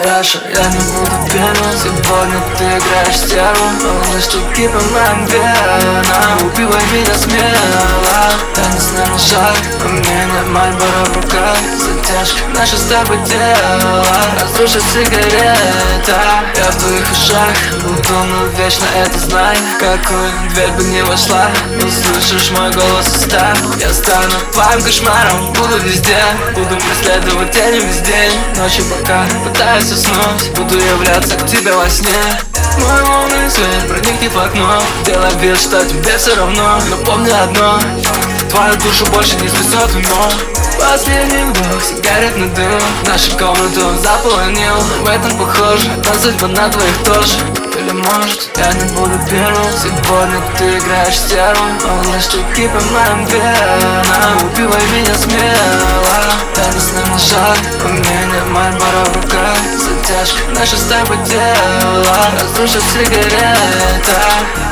Раша, я не буду первым. Сегодня ты играешь стерву, малыш, штуки по моим венам. Убивай меня смело, танец на шаг. У меня Мальборо в руках, затяжка, наше с тобой дело. Разрушит сигарета, я в твоих ушах. Буду, но вечно это знай. В какую дверь бы не вошла, услышишь мой голос устав. Я стану твоим кошмаром, буду везде. Буду преследовать тени весь день. Ночью пока пытаюсь уснуть, буду являться к тебе во сне. Мой лунный свет проникнет в окно. Делай вид, что тебе все равно. Но помни одно: твою душу больше не спасет вино. Последний вдох, сигаретный дым. Нашу комнату заполонил. В этом похоже на судьбу на твоих тоже. Или может, я не буду первым. Сегодня ты играешь стерву, малыш, штуки по моим венам. Убивай меня смело, танец на шаг. У меня Мальборо в руках, затяжка, наше с тобой дело. Разрушит сигарета.